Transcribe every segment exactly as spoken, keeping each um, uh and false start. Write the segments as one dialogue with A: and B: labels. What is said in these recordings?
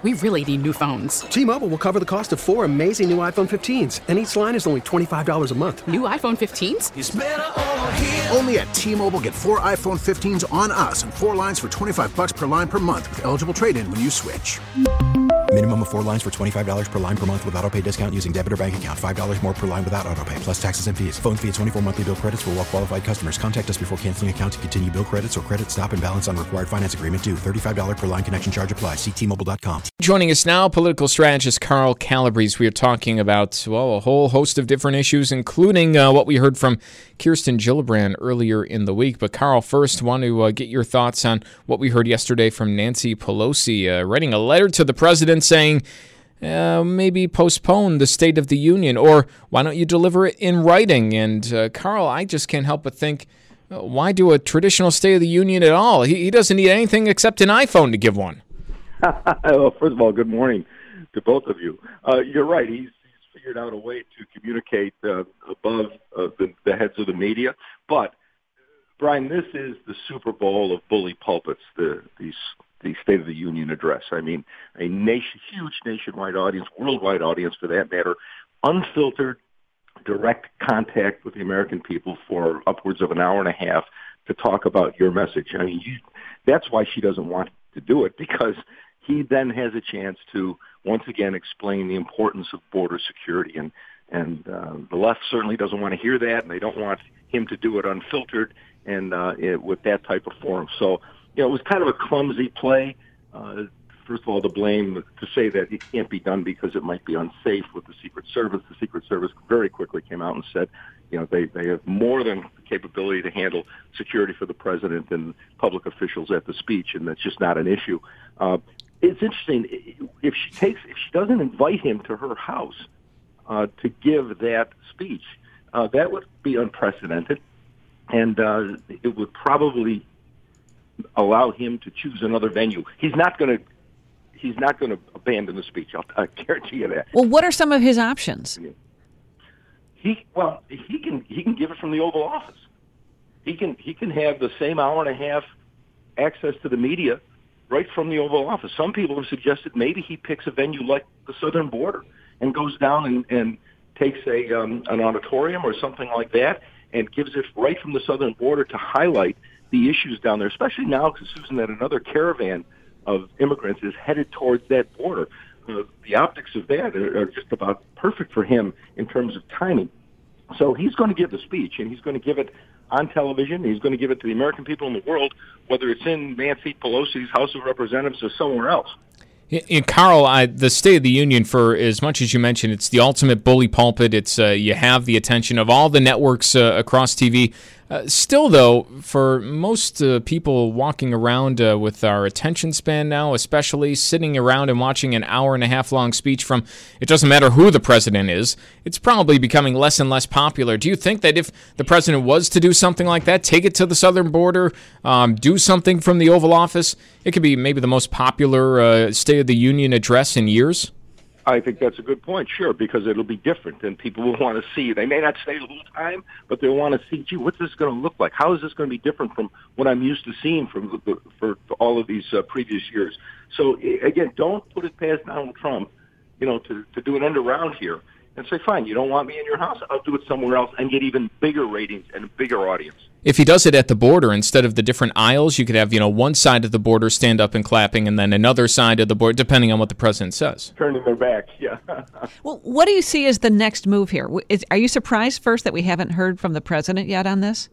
A: We really need new phones.
B: T-Mobile will cover the cost of four amazing new iPhone fifteens, and each line is only twenty-five dollars a month.
A: New iPhone fifteens?
C: It's better over here.
D: Only at T-Mobile, get four iPhone fifteens on us and four lines for twenty-five dollars per line per month with eligible trade-in when you switch.
E: Minimum of four lines for twenty-five dollars per line per month with autopay discount using debit or bank account. five dollars more per line without autopay, plus taxes and fees. Phone fee at twenty-four monthly bill credits for well-qualified customers. Contact us before canceling account to continue bill credits or credit stop and balance on required finance agreement due. thirty-five dollars per line connection charge applies. See T Mobile dot com.
F: Joining us now, political strategist Carl Calabrese. We are talking about, well, a whole host of different issues, including uh, what we heard from Kirsten Gillibrand earlier in the week. But Carl, first, want to uh, get your thoughts on what we heard yesterday from Nancy Pelosi, uh, writing a letter to the president saying, Uh, maybe postpone the State of the Union, or why don't you deliver it in writing? And uh, Carl, I just can't help but think, uh, why do a traditional State of the Union at all? He, he doesn't need anything except an iPhone to give one.
G: Well, first of all, good morning to both of you. Uh, you're right. He's, he's figured out a way to communicate uh, above uh, the, the heads of the media. But, Brian, this is the Super Bowl of bully pulpits, the these. the State of the Union address. I mean, a nation, huge nationwide audience, worldwide audience for that matter, unfiltered, direct contact with the American people for upwards of an hour and a half to talk about your message. I mean, you, that's why she doesn't want to do it, because he then has a chance to once again explain the importance of border security. And, and uh, the left certainly doesn't want to hear that, and they don't want him to do it unfiltered and uh, it, with that type of forum. So, you know, it was kind of a clumsy play. Uh, first of all, to blame, to say that it can't be done because it might be unsafe with the Secret Service. The Secret Service very quickly came out and said, you know, they, they have more than the capability to handle security for the president and public officials at the speech, and that's just not an issue. Uh, it's interesting, if she takes, if she doesn't invite him to her house uh, to give that speech, uh, that would be unprecedented, and uh, it would probably allow him to choose another venue. He's not going to. He's not going to abandon the speech. I'll, I guarantee you that.
H: Well, what are some of his options?
G: He well, he can he can give it from the Oval Office. He can he can have the same hour and a half access to the media right from the Oval Office. Some people have suggested maybe he picks a venue like the southern border and goes down and, and takes a um, an auditorium or something like that and gives it right from the southern border to highlight the issues down there, especially now, because Susan, that another caravan of immigrants is headed towards that border. Uh, the optics of that are, are just about perfect for him in terms of timing. So he's going to give the speech, and he's going to give it on television. He's going to give it to the American people in the world, whether it's in Nancy Pelosi's House of Representatives or somewhere else.
F: And Carl, I, the State of the Union, for as much as you mentioned, it's the ultimate bully pulpit. It's uh, you have the attention of all the networks uh, across T V. Uh, still, though, for most uh, people walking around uh, with our attention span now, especially sitting around and watching an hour and a half long speech from, it doesn't matter who the president is, it's probably becoming less and less popular. Do you think that if the president was to do something like that, take it to the southern border, um, do something from the Oval Office, it could be maybe the most popular uh, State of the Union address in years?
G: I think that's a good point, sure, because it'll be different, and people will want to see. They may not stay the whole time, but they'll want to see, gee, what's this going to look like? How is this going to be different from what I'm used to seeing from the, for, for all of these uh, previous years? So, again, don't put it past Donald Trump, you know, to, to do an end around here and say, fine, you don't want me in your house, I'll do it somewhere else and get even bigger ratings and a bigger audience.
F: If he does it at the border, instead of the different aisles, you could have, you know, one side of the border stand up and clapping, and then another side of the border, depending on what the president says.
G: Turning their back, yeah.
H: Well, what do you see as the next move here? Is, are you surprised, first, that we haven't heard from the president yet on this?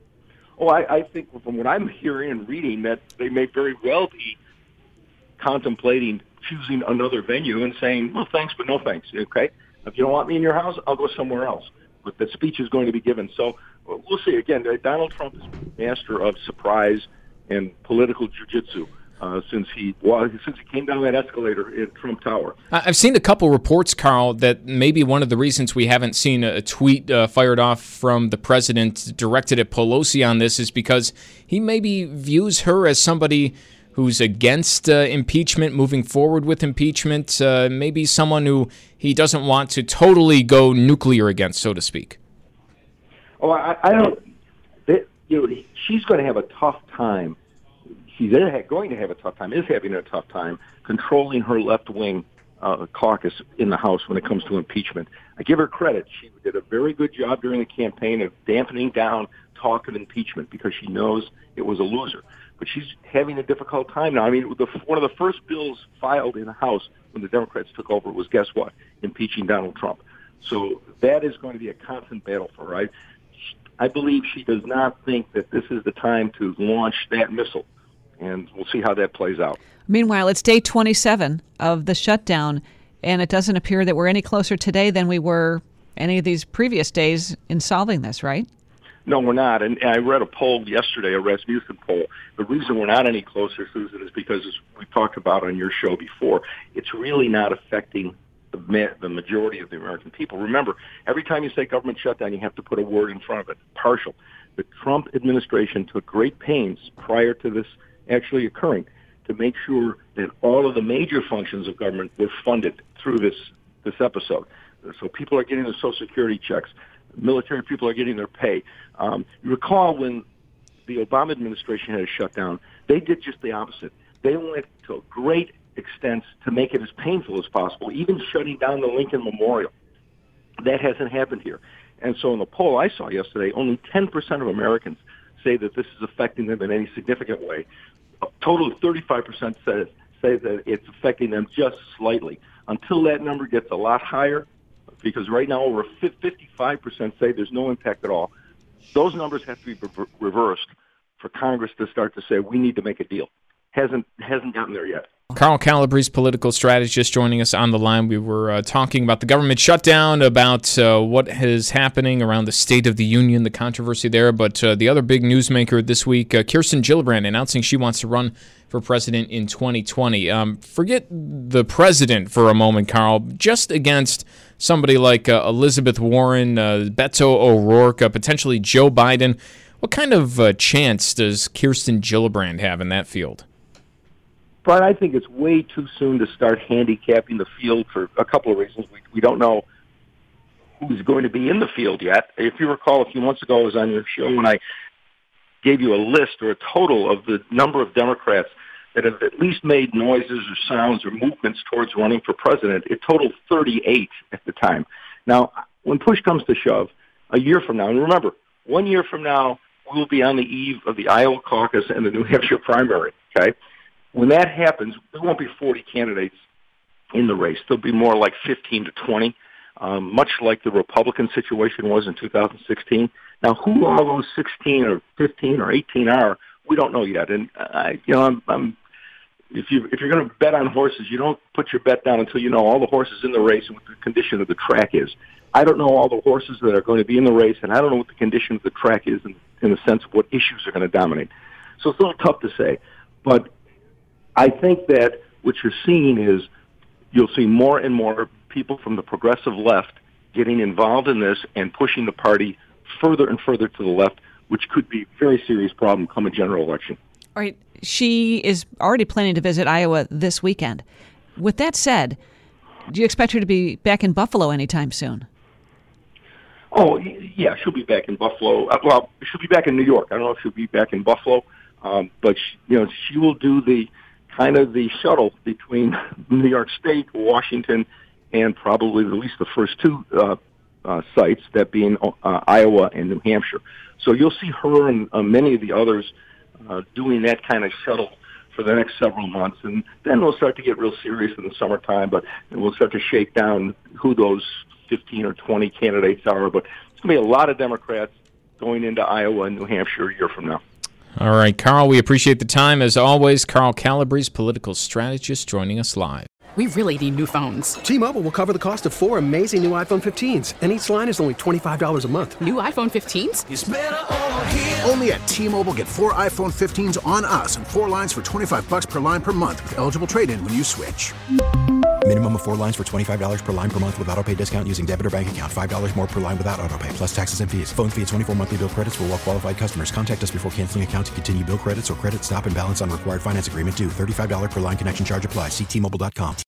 G: Oh, I, I think from what I'm hearing and reading, that they may very well be contemplating choosing another venue and saying, well, thanks, but no thanks, okay? If you don't want me in your house, I'll go somewhere else. But the speech is going to be given. So we'll see. Again, Donald Trump is master of surprise and political jiu-jitsu uh, since he well, since he came down that escalator in Trump Tower.
F: I've seen a couple reports, Carl, that maybe one of the reasons we haven't seen a tweet uh, fired off from the president directed at Pelosi on this is because he maybe views her as somebody who's against uh, impeachment, moving forward with impeachment, uh, maybe someone who he doesn't want to totally go nuclear against, so to speak.
G: Oh, I, I don't. They, you know, she's going to have a tough time she's going to have a tough time, is having a tough time controlling her left-wing uh, caucus in the House when it comes to impeachment. I give her credit. She did a very good job during the campaign of dampening down talk of impeachment because she knows it was a loser. But she's having a difficult time now. I mean, the, one of the first bills filed in the House when the Democrats took over was, guess what? Impeaching Donald Trump. So that is going to be a constant battle for her. I, I believe she does not think that this is the time to launch that missile, and we'll see how that plays out.
H: Meanwhile, it's day twenty-seven of the shutdown, and it doesn't appear that we're any closer today than we were any of these previous days in solving this, right?
G: No, we're not. And I read a poll yesterday, a Rasmussen poll. The reason we're not any closer, Susan, is because, as we talked about on your show before, it's really not affecting the, ma- the majority of the American people. Remember, every time you say government shutdown, you have to put a word in front of it, partial. The Trump administration took great pains prior to this actually occurring to make sure that all of the major functions of government were funded through this, this episode. So people are getting their Social Security checks. Military people are getting their pay. Um, you recall when the Obama administration had a shutdown, they did just the opposite. They went to a great extent to make it as painful as possible, even shutting down the Lincoln Memorial. That hasn't happened here. And so in the poll I saw yesterday, only ten percent of Americans say that this is affecting them in any significant way. A total of thirty-five percent say, say that it's affecting them just slightly. Until that number gets a lot higher, because right now over fifty-five percent say there's no impact at all, those numbers have to be re- reversed for Congress to start to say we need to make a deal. Hasn't hasn't gotten there yet.
F: Carl Calabrese, political strategist, joining us on the line. We were uh, talking about the government shutdown, about uh, what is happening around the State of the Union, the controversy there. But uh, the other big newsmaker this week, uh, Kirsten Gillibrand, announcing she wants to run for president in twenty twenty. Um, forget the president for a moment, Carl. Just against somebody like uh, Elizabeth Warren, uh, Beto O'Rourke, uh, potentially Joe Biden, what kind of uh, chance does Kirsten Gillibrand have in that field?
G: But I think it's way too soon to start handicapping the field for a couple of reasons. We, we don't know who's going to be in the field yet. If you recall, a few months ago I was on your show and I gave you a list or a total of the number of Democrats that have at least made noises or sounds or movements towards running for president. It totaled thirty-eight at the time. Now, when push comes to shove, a year from now, and remember, one year from now, we'll be on the eve of the Iowa caucus and the New Hampshire primary, okay? When that happens, there won't be forty candidates in the race. There'll be more like fifteen to twenty, um, much like the Republican situation was in two thousand sixteen. Now, who all those sixteen or fifteen or eighteen are, we don't know yet. And I, you know, I'm, I'm if you if you're going to bet on horses, you don't put your bet down until you know all the horses in the race and what the condition of the track is. I don't know all the horses that are going to be in the race, and I don't know what the condition of the track is in, in the sense of what issues are going to dominate. So it's a little tough to say, but I think that what you're seeing is you'll see more and more people from the progressive left getting involved in this and pushing the party further and further to the left, which could be a very serious problem come a general election.
H: All right. She is already planning to visit Iowa this weekend. With that said, do you expect her to be back in Buffalo anytime soon?
G: Oh, yeah, she'll be back in Buffalo. Well, she'll be back in New York. I don't know if she'll be back in Buffalo, um, but she, you know, she will do the kind of the shuttle between New York State, Washington, and probably at least the first two uh, uh, sites, that being uh, Iowa and New Hampshire. So you'll see her and uh, many of the others uh, doing that kind of shuttle for the next several months. And then we'll start to get real serious in the summertime, but we'll start to shake down who those fifteen or twenty candidates are. But it's going to be a lot of Democrats going into Iowa and New Hampshire a year from now.
F: All right, Carl, we appreciate the time. As always, Carl Calabrese, political strategist, joining us live.
A: We really need new phones.
B: T-Mobile will cover the cost of four amazing new iPhone fifteens, and each line is only twenty-five dollars a month.
A: New iPhone fifteens?
D: It's better over here. Only at T-Mobile, get four iPhone fifteens on us and four lines for twenty-five bucks per line per month with eligible trade-in when you switch.
E: Minimum of four lines for twenty-five dollars per line per month with autopay discount using debit or bank account. five dollars more per line without autopay, plus taxes and fees. Phone fee at twenty-four monthly bill credits for well-qualified customers. Contact us before canceling account to continue bill credits or credit stop and balance on required finance agreement due. thirty-five dollars per line connection charge applies. See T Mobile dot com.